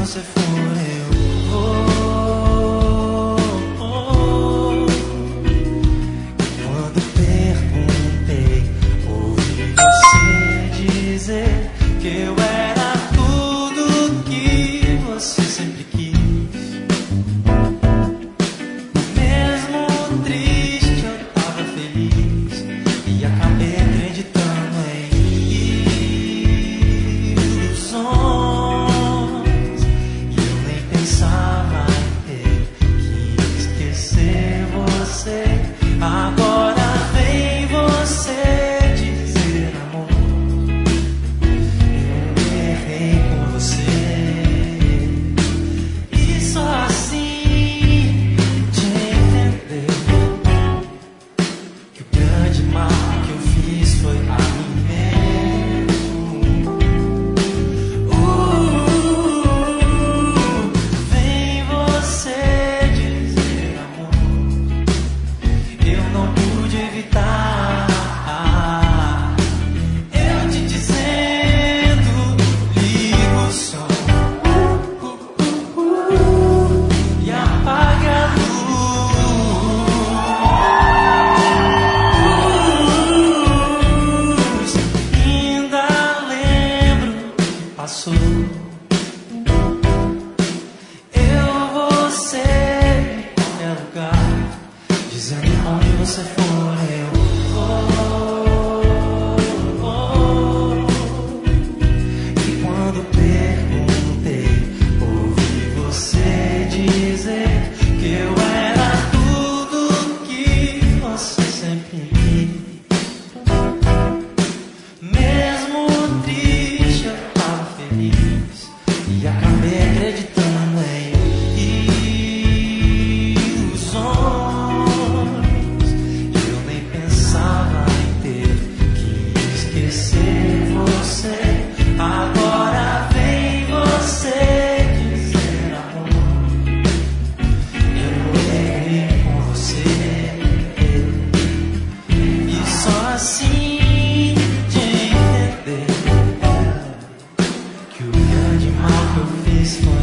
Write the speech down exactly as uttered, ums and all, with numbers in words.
você for, eu vou. Quando perguntei, ouvi você dizer que eu era tudo que você sempre quis. Mesmo triste eu tava feliz e acabei acreditando em ilusões. E eu nem pensava em ter que esquecer você. Agora vem você dizer, amor, eu errei com você. E só assim te entender que o grande mal que eu fiz foi a mim mesmo. Uh, vem você dizer, amor, eu não pude evitar. Eu te dizendo, liga o som, uh, uh, uh, uh, e apaga a luz. Ainda lembro que passou. Eu, você, em qualquer lugar, dizendo onde você for, eu vou. E quando perguntei, ouvi você dizer que eu era tudo que você sempre quis. Mesmo triste eu tava feliz e acabei acreditando em ilusões. E eu nem pensava em ter que esquecer você. Agora vem você dizer, amor, eu errei com você. E só assim de entender que o grande mal que eu fiz foi